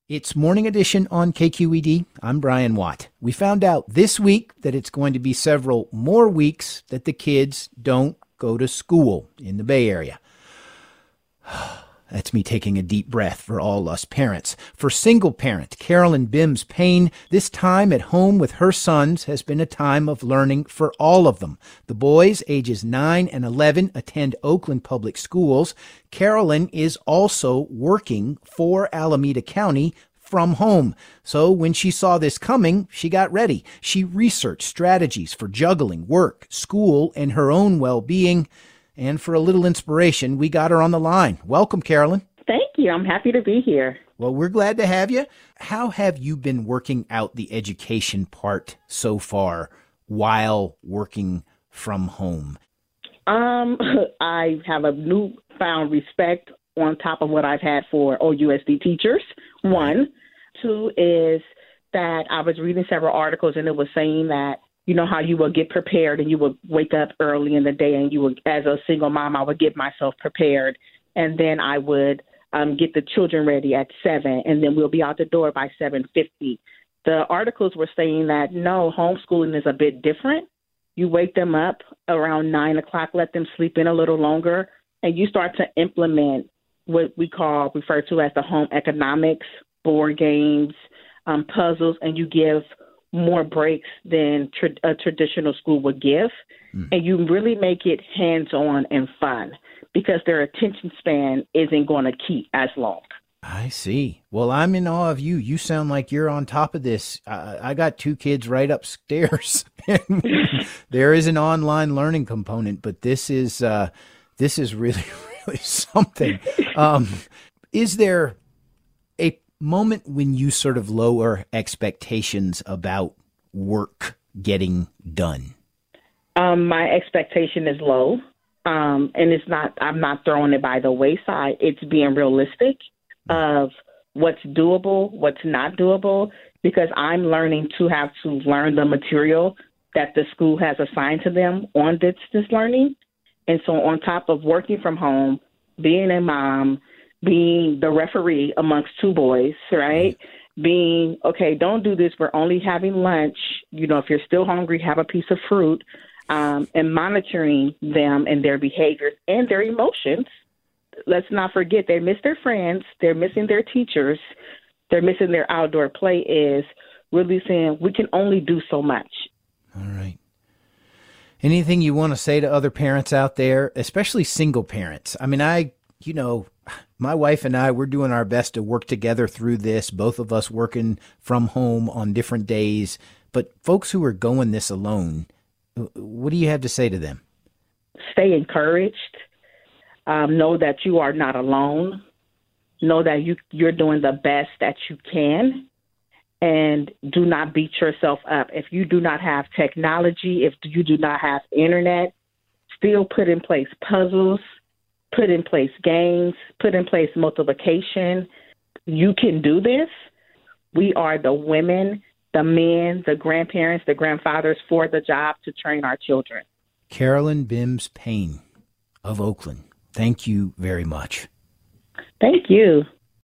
It's Morning Edition on KQED. I'm Brian Watt. We found out this week that it's going to be several more weeks that the kids don't go to school in the Bay Area. That's me taking a deep breath for all us parents. For single parent Carolyn Bims Payne, this time at home with her sons has been a time of learning for all of them. The boys, ages 9 and 11, attend Oakland Public Schools. Carolyn is also working for Alameda County from home. So when she saw this coming, she got ready. She researched strategies for juggling work, school, and her own well-being. And for a little inspiration, we got her on the line. Welcome, Carolyn. Thank you. I'm happy to be here. Well, we're glad to have you. How have you been working out the education part so far while working from home? I have a newfound respect on top of what I've had for OUSD teachers. One. Two is that I was reading several articles and it was saying that you know how you would get prepared and you would wake up early in the day and you would, as a single mom, I would get myself prepared. And then I would get the children ready at 7 and then we'll be out the door by 7:50. The articles were saying that, no, homeschooling is a bit different. You wake them up around 9 o'clock, let them sleep in a little longer, and you start to implement what we refer to as the home economics, board games, puzzles, and you give more breaks than a traditional school would give. And you really make it hands-on and fun because their attention span isn't going to keep as long. I see. Well, I'm in awe of you. You sound like you're on top of this. I got 2 kids right upstairs. There is an online learning component, but this is really, really something. Is there a moment when you sort of lower expectations about work getting done? My expectation is low, and I'm not throwing it by the wayside. It's being realistic of what's doable, what's not doable, because I'm learning to have to learn the material that the school has assigned to them on distance learning. And so on top of working from home, being a mom, being the referee amongst 2 boys, right? Being, okay, don't do this. We're only having lunch. You know, if you're still hungry, have a piece of fruit, and monitoring them and their behaviors and their emotions. Let's not forget they miss their friends. They're missing their teachers. They're missing their outdoor play is really saying we can only do so much. All right. Anything you want to say to other parents out there, especially single parents? I mean, my wife and I, we're doing our best to work together through this, both of us working from home on different days. But folks who are going this alone, what do you have to say to them? Stay encouraged. Know that you are not alone. Know that you're doing the best that you can. And do not beat yourself up. If you do not have technology, if you do not have internet, still put in place puzzles, put in place games, put in place multiplication. You can do this. We are the women, the men, the grandparents, the grandfathers for the job to train our children. Carolyn Bims Payne of Oakland, thank you very much. Thank you.